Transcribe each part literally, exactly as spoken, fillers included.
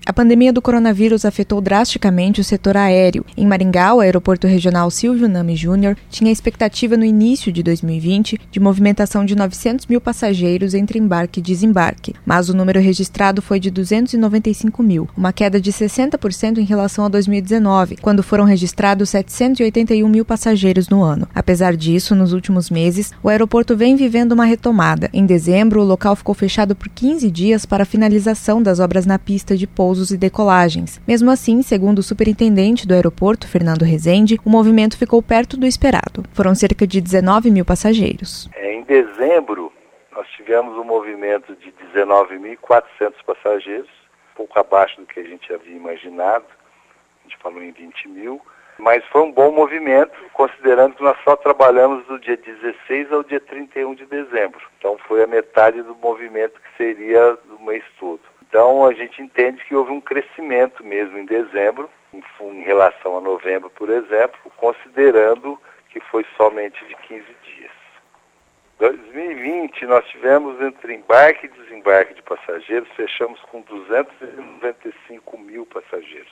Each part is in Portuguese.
A pandemia do coronavírus afetou drasticamente o setor aéreo. Em Maringá, o Aeroporto Regional Silvio Nami Júnior tinha expectativa no início de dois mil e vinte de movimentação de novecentos mil passageiros entre embarque e desembarque, mas o número registrado foi de duzentos e noventa e cinco mil, uma queda de sessenta por cento em relação a dois mil e dezenove, quando foram registrados setecentos e oitenta e um mil passageiros no ano. Apesar disso, nos últimos meses, o aeroporto vem vivendo uma retomada. Em dezembro, o local ficou fechado por quinze dias para a finalização das obras na pista de pousos e decolagens. Mesmo assim, segundo o superintendente do aeroporto, Fernando Rezende, o movimento ficou perto do esperado. Foram cerca de dezenove mil passageiros. É, em dezembro, nós tivemos um movimento de dezenove mil e quatrocentos passageiros, pouco abaixo do que a gente havia imaginado. A gente falou em vinte mil. Mas foi um bom movimento, considerando que nós só trabalhamos do dia dezesseis ao dia trinta e um de dezembro. Então foi a metade do movimento que seria do mês todo. Então a gente entende que houve um crescimento mesmo em dezembro, em, em relação a novembro, por exemplo, considerando que foi somente de quinze dias. Em dois mil e vinte nós tivemos entre embarque e desembarque de passageiros, fechamos com duzentos e noventa e cinco mil passageiros,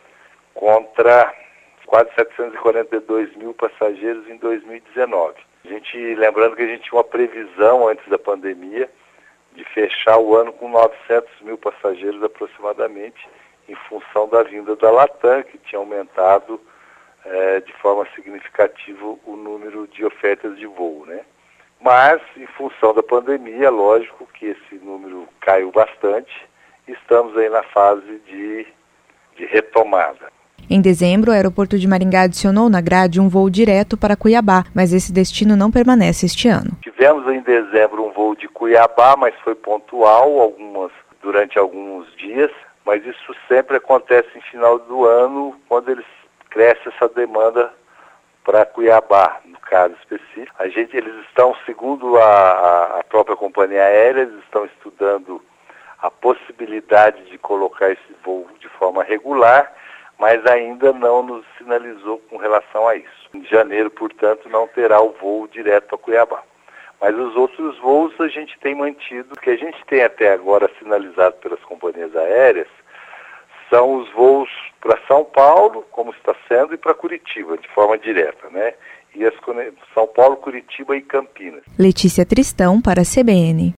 contra quase setecentos e quarenta e dois mil passageiros em dois mil e dezenove. A gente, lembrando que a gente tinha uma previsão antes da pandemia de fechar o ano com novecentos mil passageiros aproximadamente, em função da vinda da Latam, que tinha aumentado é, de forma significativa o número de ofertas de voo, né? Mas, em função da pandemia, lógico que esse número caiu bastante e estamos aí na fase de, de retomada. Em dezembro, o aeroporto de Maringá adicionou na grade um voo direto para Cuiabá, mas esse destino não permanece este ano. Tivemos em dezembro um voo de Cuiabá, mas foi pontual, algumas, durante alguns dias, mas isso sempre acontece em final do ano, quando eles cresce essa demanda para Cuiabá, no caso específico. A gente, eles estão, segundo a, a própria companhia aérea, eles estão estudando a possibilidade de colocar esse voo de forma regular, mas ainda não nos sinalizou com relação a isso. Em janeiro, portanto, não terá o voo direto a Cuiabá. Mas os outros voos a gente tem mantido, o que a gente tem até agora sinalizado pelas companhias aéreas, são os voos para São Paulo, como está sendo, e para Curitiba, de forma direta, né? E as São Paulo, Curitiba e Campinas. Letícia Tristão para a C B N.